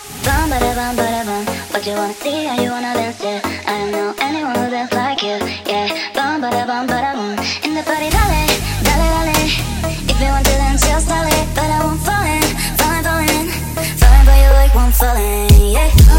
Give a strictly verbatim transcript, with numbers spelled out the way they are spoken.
Bum bada bum bada bum. What you wanna see and you wanna dance to? I don't know anyone who dance like you. Yeah. Bum bada bum bada bum. In the party, dale, dale, dale. If you want to dance, just dale. But I won't fall in, falling, falling, falling for you like one falling. Yeah.